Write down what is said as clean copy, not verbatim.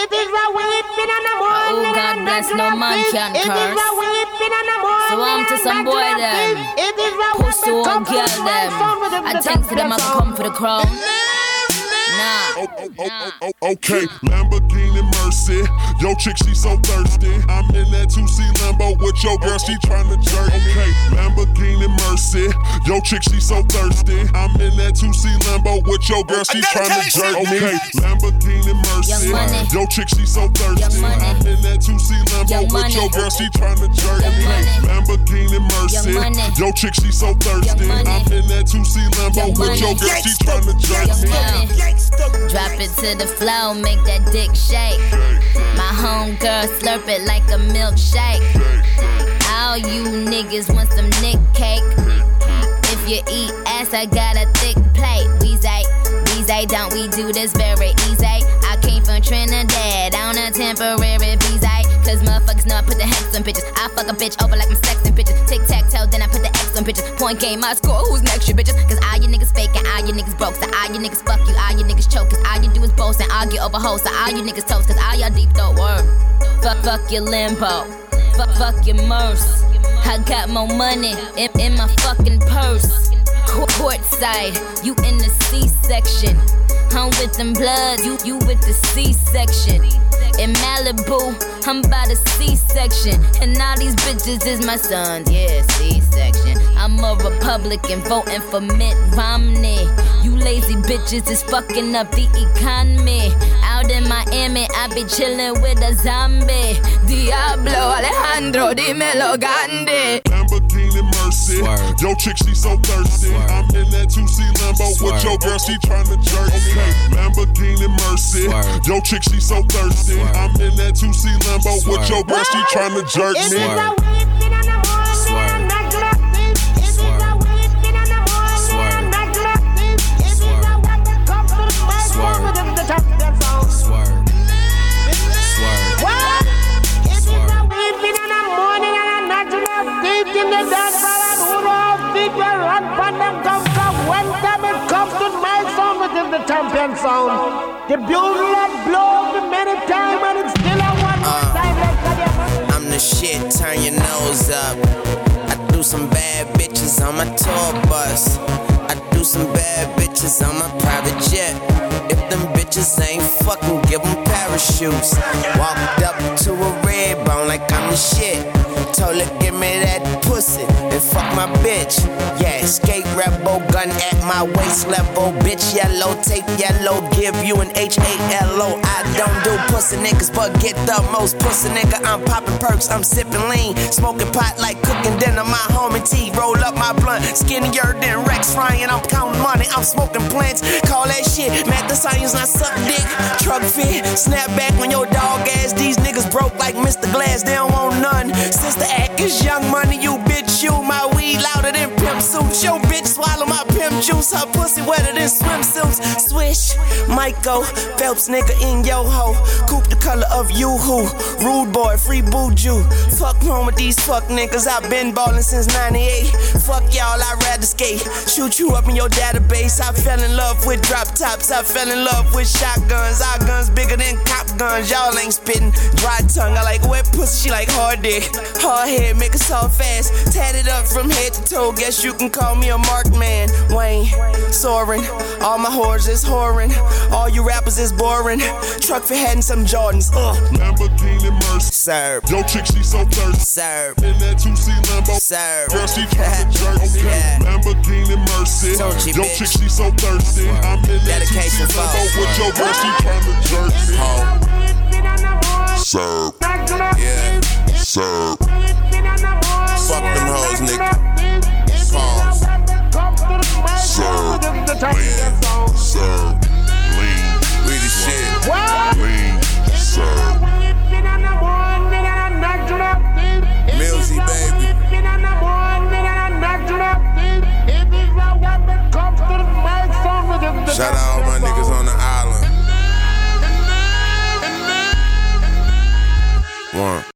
Oh, God bless, no man can curse. So I'm to some boy them, pussy one girl them. I think to them I can come for the crown. Okay, Lamborghini Mercy. Yo, chick, she so thirsty. I'm in that 2C Lambo with your girl, she tryna jerk me. Okay, Lamborghini Mercy. Yo, chick, she so thirsty. I'm in that 2C Lambo with your girl, she tryna jerk me. Okay, Lamborghini Mercy. Yo, chick, she so thirsty. I'm in that 2C Lambo with your girl, she tryna jerk me. Lamborghini Mercy. Yo, chick, she so thirsty. I'm in that 2C Lambo with your girl, she tryna jerk me. Drop it to the floor, make that dick shake. My homegirl slurp it like a milkshake. All you niggas want some nick cake. If you eat ass, I got a thick plate. Weezy, don't we do this very easy? I came from Trinidad on a temporary visa. Cause motherfuckers know I put the hex on bitches. I fuck a bitch over like I'm sexting bitches. Tic-tac-toe, then I put the X on bitches. Point game, my score, who's next, you bitches? Cause all you niggas fake and all you niggas broke. So all you niggas fuck you, all you niggas choke. Cause all you do is boast and argue over hoes. So all you niggas toast, cause all y'all deep throat word. Fuck your limbo, fuck your merce. I got more money in my fucking purse. Courtside, you in the C-section. I'm with them bloods, you with the C-section. In Malibu, I'm by the C-section. And all these bitches is my sons, yeah, C-section. I'm a Republican voting for Mitt Romney. You lazy bitches is fucking up the economy. Out in Miami, I be chillin' with a zombie. Diablo Alejandro, dímelo Gandhi. Lamborghini Mercy. Swerve. Yo, chick, she so thirsty. Swerve. I'm in that 2C Lambo with your girl, she tryna jerk me. Okay. Lamborghini Mercy. Swerve. Yo, chick, she so thirsty. Swerve. I'm in that 2C Lambo with your girl, she tryna jerk me. Swerve. The champion sound. The bugle that blows many times and it's still a one time. I'm the shit, turn your nose up. I do some bad bitches on my tour bus. I do some bad bitches on my private jet. If them bitches ain't fucking, give them parachutes. Walked up to a red bone like I'm the shit. Told her give me that pussy and fuck my bitch. Yeah, skate rebel gun at my waist level. Bitch yellow, tape yellow, give you an H-A-L-O. I don't do pussy niggas but get the most pussy nigga. I'm popping perks, I'm sipping lean. Smoking pot like cooking dinner, my homie T. Roll up my blunt, skinnier than Rex Ryan. I'm counting money, I'm smoking plants. Call that shit, Matt the science, not suck dick. Truck fit, snap back on your dog ass. These niggas broke like Mr. Glass, they don't want none. Sister act is young money, you bitch, you. My weed louder than pimp suits. Yo bitch swallow my pimp juice. Her pussy wetter than swimsuits. Swish, Michael Phelps nigga in yo ho. Coupe the color of you-hoo. Rude boy, free boo-ju. Fuck wrong with these fuck niggas. I've been ballin' since 98. Fuck y'all, I'd rather skate. Shoot you up in your database. I fell in love with drop tops. I fell in love with shotguns. Our guns bigger than cop guns. Y'all ain't spittin'. Dry tongue, I like wet pussy, she like hard dick. Hard head, make it soft fast. Tatted up from head to toe. Guess you can call me a marked man. Wayne, soaring. All my whores is whoring. All you rappers is boring. Truck for head and some Jordans. Lamborghini Mercy. Serve. Yo, chick, she so thirsty. Serve. In that 2C Lambo. Serve. Girl, she tryna jerk me. Yeah. Lamborghini Mercy. Yo, chick, she so thirsty. I'm in that 2C Lambo with your girl, she tryna jerk me. Serve. Yeah. Serve. Fuck them hoes, nigga.